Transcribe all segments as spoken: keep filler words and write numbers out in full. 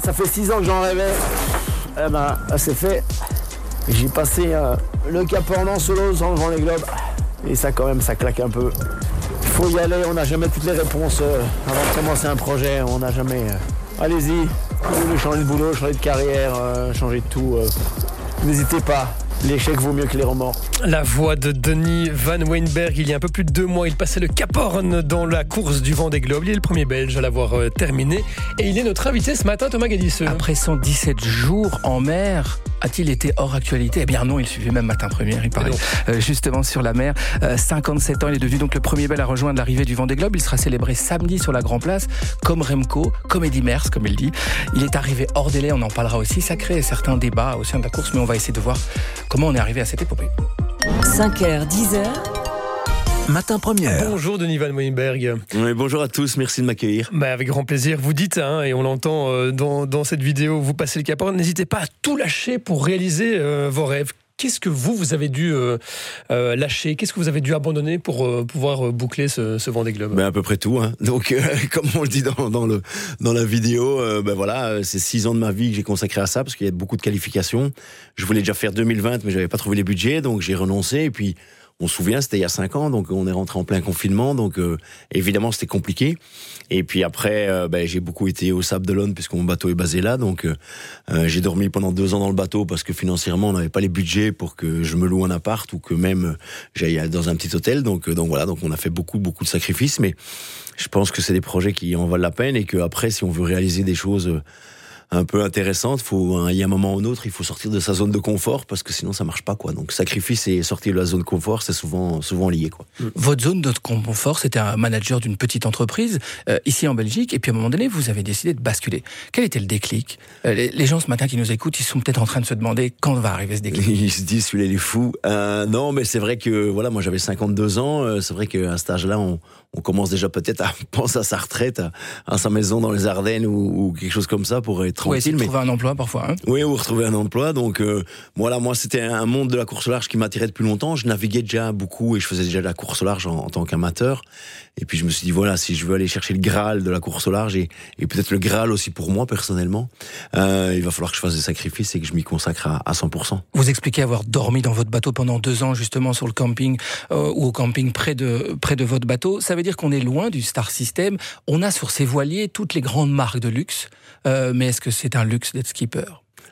ça fait six ans que j'en rêvais. Eh ben, c'est fait. J'ai passé euh, le Cap Horn en solo sans le Vendée Globe. Et ça, quand même, ça claque un peu. Il faut y aller, on n'a jamais toutes les réponses euh, avant de commencer un projet. On n'a jamais... Euh... Allez-y, vous voulez changer de boulot, changer de carrière, euh, changer de tout. Euh... N'hésitez pas. L'échec vaut mieux que les remords. La voix de Denis Van Weenberg. Il y a un peu plus de deux mois, il passait le Cap Horn dans la course du Vendée Globe. Il est le premier Belge à l'avoir euh, terminé. Et il est notre invité ce matin, Thomas Gadisseux. Après cent dix-sept jours en mer, a-t-il été hors actualité ? Eh bien non, il suivait même Matin Première, il paraît. Euh, justement sur la mer. Euh, cinquante-sept ans, il est devenu donc le premier Belge à rejoindre l'arrivée du Vendée Globe. Il sera célébré samedi sur la Grand Place, comme Remco, comme Eddy Merckx, comme il dit. Il est arrivé hors délai, on en parlera aussi. Ça crée certains débats au sein de la course, mais on va essayer de voir comment on est arrivé à cette épopée. cinq heures, dix heures. Matin Première. Bonjour Denis Van Weenberg. Oui, bonjour à tous, merci de m'accueillir. Bah, avec grand plaisir. Vous dites, hein, et on l'entend euh, dans, dans cette vidéo, vous passez le Cap Horn, n'hésitez pas à tout lâcher pour réaliser euh, vos rêves. Qu'est-ce que vous, vous avez dû euh, euh, lâcher ? Qu'est-ce que vous avez dû abandonner pour euh, pouvoir euh, boucler ce, ce Vendée Globe ? Ben à peu près tout. Hein. Donc, euh, comme on le dit dans, dans, le, dans la vidéo, euh, ben voilà, c'est six ans de ma vie que j'ai consacré à ça parce qu'il y a beaucoup de qualifications. Je voulais déjà faire deux mille vingt, mais j'avais pas trouvé les budgets, donc j'ai renoncé. Et puis, on se souvient, c'était il y a cinq ans, donc on est rentré en plein confinement, donc euh, évidemment c'était compliqué. Et puis après, euh, ben, j'ai beaucoup été au Sable d'Olonne puisque mon bateau est basé là, donc euh, j'ai dormi pendant deux ans dans le bateau parce que financièrement on n'avait pas les budgets pour que je me loue un appart ou que même j'aille dans un petit hôtel. Donc, euh, donc voilà, donc on a fait beaucoup beaucoup de sacrifices, mais je pense que c'est des projets qui en valent la peine et que après, si on veut réaliser des choses euh, un peu intéressante, faut, il y a un moment ou un autre, il faut sortir de sa zone de confort parce que sinon ça marche pas, quoi. Donc sacrifice et sortir de la zone de confort, c'est souvent, souvent lié, quoi. Votre zone de confort, c'était un manager d'une petite entreprise euh, ici en Belgique, et puis à un moment donné, vous avez décidé de basculer. Quel était le déclic ? euh, les, les gens ce matin qui nous écoutent, ils sont peut-être en train de se demander quand va arriver ce déclic. Ils se disent, celui-là il est fou. Euh, non, mais c'est vrai que voilà, moi j'avais cinquante-deux ans. Euh, c'est vrai qu'à cet âge-là, on, on commence déjà peut-être à penser à sa retraite, à, à sa maison dans les Ardennes ou, ou quelque chose comme ça pour être tranquille. Ouais, essayer de mais... trouver un emploi parfois. Hein oui, ou retrouver un emploi. Donc euh, voilà, moi c'était un monde de la course au large qui m'attirait depuis longtemps. Je naviguais déjà beaucoup et je faisais déjà de la course au large en, en tant qu'amateur. Et puis je me suis dit voilà, si je veux aller chercher le Graal de la course au large et, et peut-être le Graal aussi pour moi personnellement, euh, il va falloir que je fasse des sacrifices et que je m'y consacre à, à cent pour cent. Vous expliquez avoir dormi dans votre bateau pendant deux ans justement sur le camping euh, ou au camping près de près de votre bateau. Ça veut dire qu'on est loin du Star System. On a sur ses voiliers toutes les grandes marques de luxe. Euh, mais est-ce que c'est un luxe d'être skipper ?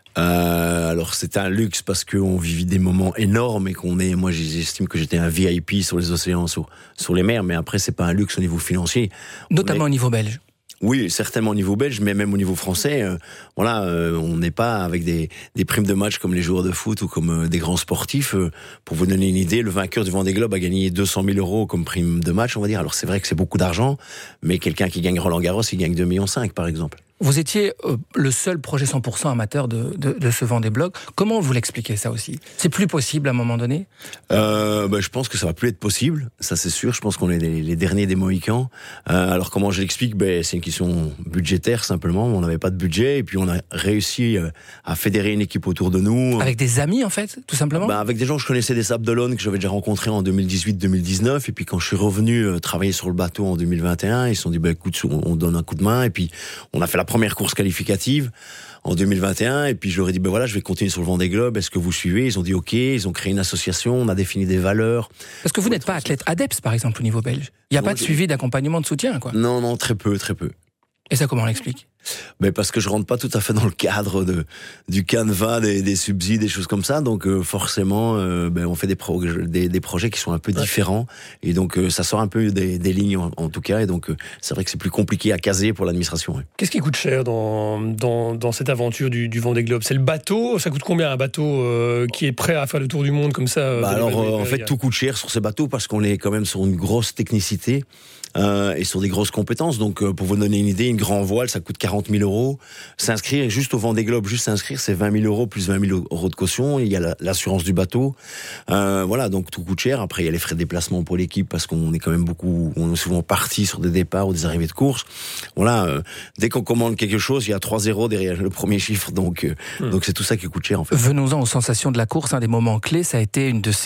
Euh, alors c'est un luxe parce qu'on vit des moments énormes et qu'on est, moi j'estime que j'étais un V I P sur les océans, sur, sur les mers, mais après c'est pas un luxe au niveau financier. Notamment est... au niveau belge. Oui, certainement au niveau belge, mais même au niveau français, euh, voilà, euh, on n'est pas avec des, des primes de match comme les joueurs de foot ou comme euh, des grands sportifs. Euh, pour vous donner une idée, le vainqueur du Vendée Globe a gagné deux cent mille euros comme prime de match, on va dire. Alors c'est vrai que c'est beaucoup d'argent, mais quelqu'un qui gagne Roland Garros, il gagne deux virgule cinq millions par exemple. Vous étiez euh, le seul projet cent pour cent amateur de, de, de ce Vendée Globe. Comment vous l'expliquez ça aussi ? C'est plus possible à un moment donné ? euh, bah, Je pense que ça va plus être possible, ça c'est sûr. Je pense qu'on est les, les derniers des Mohicans. Euh, alors comment je l'explique ? bah, C'est une question budgétaire simplement. On n'avait pas de budget et puis on a réussi euh, à fédérer une équipe autour de nous. Avec des amis en fait, tout simplement ? bah, Avec des gens que je connaissais des Sables d'Olonne, que j'avais déjà rencontrés en deux mille dix-huit deux mille dix-neuf. Et puis quand je suis revenu euh, travailler sur le bateau en deux mille vingt et un, ils se sont dit bah, écoute, on, on donne un coup de main. Et puis on a fait la première course qualificative en deux mille vingt et un et puis je leur ai dit ben voilà, je vais continuer sur le Vendée Globe, est-ce que vous suivez ? Ils ont dit ok, ils ont créé une association, on a défini des valeurs. Parce que vous n'êtes pas athlète ADEPS par exemple au niveau belge. Il n'y a non, pas de je... suivi, d'accompagnement, de soutien quoi. Non non, très peu, très peu. Et ça comment on l'explique ? Ben parce que je rentre pas tout à fait dans le cadre de du canevas des, des subsides, des choses comme ça. Donc euh, forcément, euh, ben on fait des, pro, des des projets qui sont un peu ouais. différents et donc euh, ça sort un peu des, des lignes en, en tout cas. Et donc euh, c'est vrai que c'est plus compliqué à caser pour l'administration. Ouais. Qu'est-ce qui coûte cher dans dans dans cette aventure du, du Vendée Globe ? C'est le bateau. Ça coûte combien un bateau euh, qui est prêt à faire le tour du monde comme ça ? Bah alors euh, en fait tout coûte cher sur ces bateaux parce qu'on est quand même sur une grosse technicité. Euh, et sur des grosses compétences. Donc, euh, pour vous donner une idée, une grand voile, ça coûte quarante mille euros. S'inscrire juste au Vendée Globe, juste s'inscrire, c'est vingt mille euros plus vingt mille euros de caution. Il y a la, l'assurance du bateau. Euh, voilà, donc tout coûte cher. Après, il y a les frais de déplacement pour l'équipe parce qu'on est quand même beaucoup, on est souvent parti sur des départs ou des arrivées de course. Voilà, euh, dès qu'on commande quelque chose, il y a trois zéros derrière le premier chiffre. Donc, euh, mmh. donc c'est tout ça qui coûte cher en fait. Venons-en aux sensations de la course. Un des moments clés, ça a été une de ces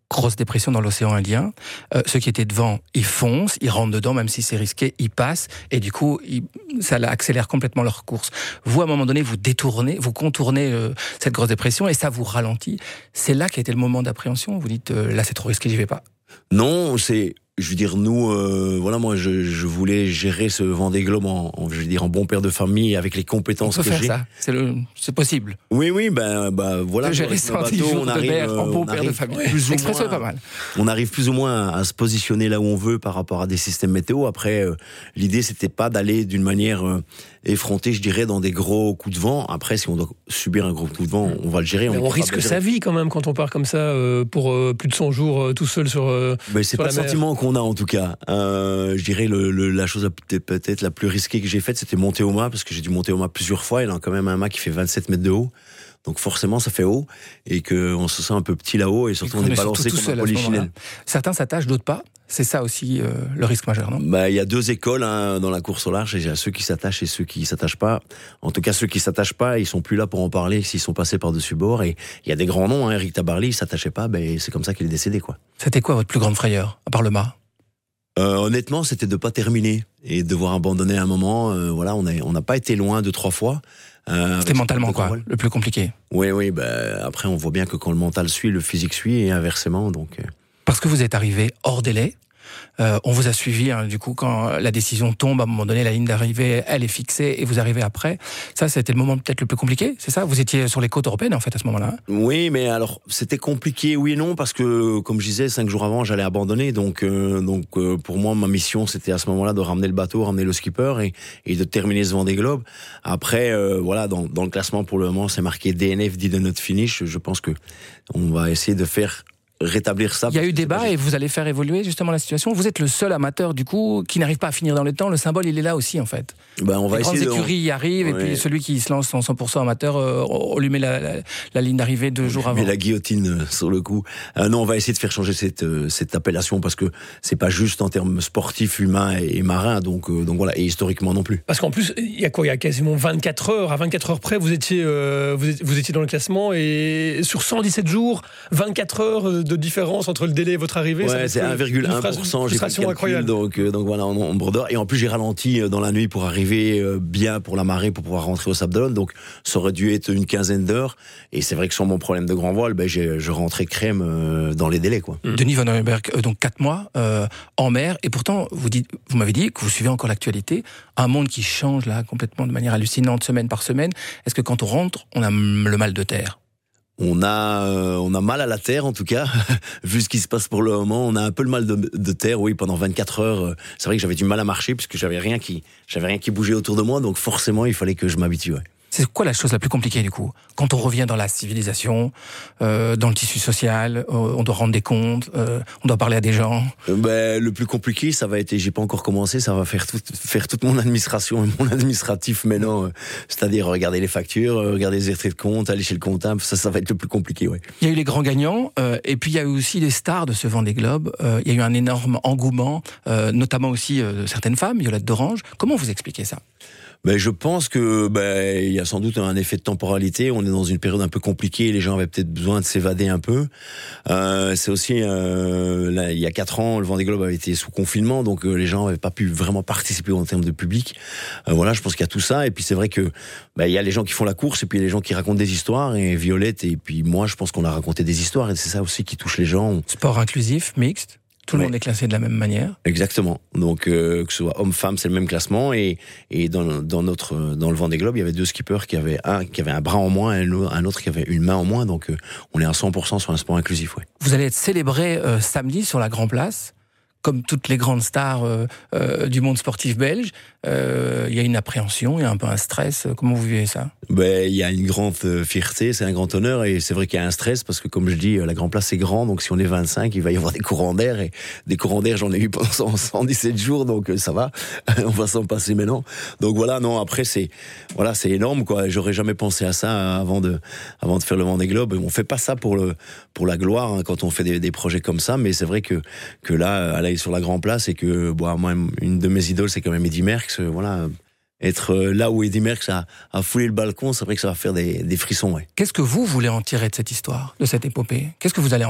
grosse dépression dans l'océan Indien. Euh, ceux qui étaient devant, ils foncent, ils rentrent dedans, même si c'est risqué, ils passent, et du coup, ils, ça accélère complètement leur course. Vous, à un moment donné, vous détournez, vous contournez euh, cette grosse dépression, et ça vous ralentit. C'est là qu'a été le moment d'appréhension. Vous dites, euh, là, c'est trop risqué, j'y vais pas. Non, c'est... Je veux dire, nous, euh, voilà, moi, je, je voulais gérer ce Vendée Globe en, en, je veux dire, en bon père de famille avec les compétences on peut que faire j'ai. Ça, c'est, le, c'est possible. Oui, oui, ben, ben voilà. De gérer cent dix jours on de arrive, mer en bon père de famille. L'expression est pas mal. On arrive plus ou moins à, à se positionner là où on veut par rapport à des systèmes météo. Après, euh, l'idée, c'était pas d'aller d'une manière euh, effrontée, je dirais, dans des gros coups de vent. Après, si on doit subir un gros coup de vent, on va le gérer. Mais on, on risque sa vie quand même quand on part comme ça euh, pour euh, plus de cent jours euh, tout seul sur. Euh, ben, c'est sur pas le sentiment qu'on a en tout cas. Euh, je dirais le, le, la chose peut-être la plus risquée que j'ai faite, c'était monter au mât, parce que j'ai dû monter au mât plusieurs fois. Il a quand même un mât qui fait vingt-sept mètres de haut, donc forcément ça fait haut, et qu'on se sent un peu petit là-haut, et surtout on est balancé comme un polichinelle. Certains s'attachent, d'autres pas. C'est ça aussi euh, le risque majeur, non ? Bah, il y a deux écoles hein, dans la course au large. Il y a ceux qui s'attachent et ceux qui s'attachent pas. En tout cas, ceux qui s'attachent pas, ils sont plus là pour en parler s'ils sont passés par-dessus bord. Et il y a des grands noms. Hein. Eric Tabarly, il s'attachait pas. Ben, c'est comme ça qu'il est décédé, quoi. C'était quoi votre plus grande frayeur, à part le mât ? Euh, honnêtement, c'était de pas terminer et de devoir abandonner à un moment. Euh, voilà, on a on n'a pas été loin deux trois fois. Euh, C'était mentalement quoi, le plus compliqué. Oui, oui. Ben après, on voit bien que quand le mental suit, le physique suit et inversement. Donc. Euh... Parce que vous êtes arrivé hors délai. Euh, on vous a suivi, hein, du coup, quand la décision tombe, à un moment donné, la ligne d'arrivée, elle est fixée, et vous arrivez après. Ça, c'était le moment peut-être le plus compliqué, c'est ça ? Vous étiez sur les côtes européennes, en fait, à ce moment-là. Oui, mais alors, c'était compliqué, oui et non, parce que, comme je disais, cinq jours avant, j'allais abandonner. Donc, euh, donc euh, pour moi, ma mission, c'était à ce moment-là de ramener le bateau, ramener le skipper et, et de terminer ce Vendée Globe. Après, euh, voilà, dans, dans le classement, pour le moment, c'est marqué D N F, did not finish. Je pense que on va essayer de faire rétablir ça. Il y a eu débat et vous allez faire évoluer justement la situation. Vous êtes le seul amateur du coup qui n'arrive pas à finir dans le temps. Le symbole, il est là aussi en fait. Ben, on va Les essayer grandes de... écuries y arrivent ouais. Et puis celui qui se lance en cent pour cent amateur, euh, on lui met la, la, la ligne d'arrivée deux jours avant. Mais la guillotine sur le coup. Euh, non, on va essayer de faire changer cette, euh, cette appellation parce que c'est pas juste en termes sportifs, humains et, et marins. Donc, euh, donc voilà, et historiquement non plus. Parce qu'en plus, il y a quoi ? Il y a quasiment vingt-quatre heures. À vingt-quatre heures près, vous étiez, euh, vous étiez, vous étiez dans le classement et sur cent dix-sept jours, vingt-quatre heures de différence entre le délai et votre arrivée. Ouais, c'est un virgule un pour cent. J'ai frustration incroyable. Donc, euh, donc voilà, on, on bordeur. Et en plus, j'ai ralenti dans la nuit pour arriver bien pour la marée, pour pouvoir rentrer au Sable d'Olonne. Donc, ça aurait dû être une quinzaine d'heures. Et c'est vrai que sur mon problème de grand voile, ben, j'ai, je rentrais crème euh, dans les délais, quoi. Mmh. Denis Van Arenberg, euh, donc quatre mois euh, en mer. Et pourtant, vous, dites, vous m'avez dit que vous suivez encore l'actualité. Un monde qui change là complètement de manière hallucinante, semaine par semaine. Est-ce que quand on rentre, on a le mal de terre ? On a, euh, on a mal à la terre, en tout cas, vu ce qui se passe pour le moment. On a un peu le mal de, de terre, oui, pendant vingt-quatre heures. C'est vrai que j'avais du mal à marcher, puisque j'avais rien qui, j'avais rien qui bougeait autour de moi, donc forcément, il fallait que je m'habitue, ouais. C'est quoi la chose la plus compliquée, du coup ? Quand on revient dans la civilisation, euh, dans le tissu social, euh, on doit rendre des comptes, euh, on doit parler à des gens. Euh, ben, le plus compliqué, ça va être, j'ai pas encore commencé, ça va faire tout, faire toute mon administration et mon administratif maintenant. Euh, c'est-à-dire regarder les factures, regarder les extraits de compte, aller chez le comptable, ça, ça va être le plus compliqué, ouais. Il y a eu les grands gagnants, euh, et puis il y a eu aussi les stars de ce Vendée Globe. Euh, il y a eu un énorme engouement, euh, notamment aussi euh, certaines femmes, Violette d'Orange. Comment vous expliquez ça ? Ben, je pense que ben il y a sans doute un effet de temporalité. On est dans une période un peu compliquée. Les gens avaient peut-être besoin de s'évader un peu. Euh, c'est aussi euh, là, il y a quatre ans, le Vendée Globe avait été sous confinement, donc euh, les gens n'avaient pas pu vraiment participer en termes de public. Euh, voilà, je pense qu'il y a tout ça. Et puis c'est vrai que ben, il y a les gens qui font la course et puis il y a les gens qui racontent des histoires. Et Violette et puis moi, je pense qu'on a raconté des histoires et c'est ça aussi qui touche les gens. Sport inclusif, mixte. Tout le ouais. monde est classé de la même manière. Exactement. Donc euh, que ce soit homme-femme, c'est le même classement et et dans dans notre dans le Vendée Globe, il y avait deux skippers qui avaient un qui avait un bras en moins et un autre qui avait une main en moins. Donc euh, on est à cent pour cent sur un sport inclusif. Ouais. Vous allez être célébré euh, samedi sur la Grand Place. Comme toutes les grandes stars euh, euh, du monde sportif belge, il euh, y a une appréhension, il y a un peu un stress. Comment vous vivez ça ? Ben, il y a une grande fierté, c'est un grand honneur, et c'est vrai qu'il y a un stress parce que, comme je dis, la Grand Place c'est grand, donc si on est vingt-cinq, il va y avoir des courants d'air, et des courants d'air, j'en ai eu pendant cent dix-sept jours, donc ça va, on va s'en passer maintenant. Donc voilà, non, après c'est, voilà, c'est énorme, quoi. J'aurais jamais pensé à ça avant de, avant de faire le Vendée Globe. On fait pas ça pour le, pour la gloire, hein, quand on fait des, des projets comme ça, mais c'est vrai que, que là, aller sur la Grand Place et que, bon, moi, une de mes idoles, c'est quand même Eddy Merckx, voilà. Être là où Eddy Merckx a, a foulé le balcon, c'est vrai que ça va faire des, des frissons, ouais. Qu'est-ce que vous voulez en tirer de cette histoire, de cette épopée ? Qu'est-ce que vous allez en faire ?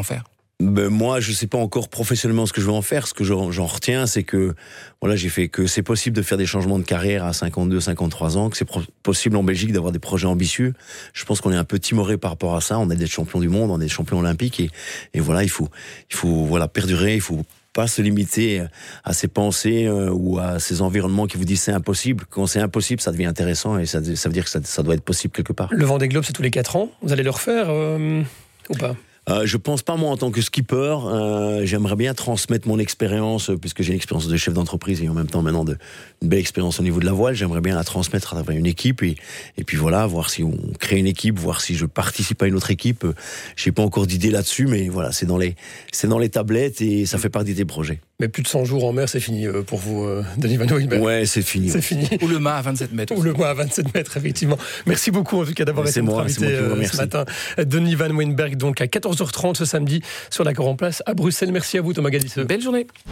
Ben moi, je sais pas encore professionnellement ce que je vais en faire. Ce que j'en, j'en retiens, c'est que voilà, j'ai fait que c'est possible de faire des changements de carrière à cinquante-deux, cinquante-trois ans, que c'est pro- possible en Belgique d'avoir des projets ambitieux. Je pense qu'on est un peu timoré par rapport à ça. On est des champions du monde, on est des champions olympiques, et, et voilà, il faut, il faut voilà perdurer, il faut pas se limiter à ses pensées euh, ou à ces environnements qui vous disent c'est impossible. Quand c'est impossible, ça devient intéressant et ça, ça veut dire que ça, ça doit être possible quelque part. Le Vendée Globe, c'est tous les quatre ans. Vous allez le refaire euh, ou pas? Euh, je pense pas, moi, en tant que skipper. Euh, j'aimerais bien transmettre mon expérience, euh, puisque j'ai une expérience de chef d'entreprise et en même temps maintenant de, une belle expérience au niveau de la voile. J'aimerais bien la transmettre à travers une équipe et, et puis voilà, voir si on crée une équipe, voir si je participe à une autre équipe. Euh, j'ai pas encore d'idée là-dessus, mais voilà, c'est dans les, c'est dans les tablettes et ça fait partie des projets. Mais plus de cent jours en mer, c'est fini euh, pour vous, euh, Denis Van Woudenberg. Ouais, c'est fini. C'est ouais. fini. Ou le mât à vingt-sept mètres. Ou le mât à vingt-sept mètres, effectivement. Merci beaucoup en tout cas d'avoir Mais été c'est notre moi, invité c'est moi qui vous euh, remercie. ce matin. Denis Van Woudenberg, donc à quatorze heures trente ce samedi sur la Grand Place à Bruxelles. Merci à vous, Thomas Gadisseux. Belle journée.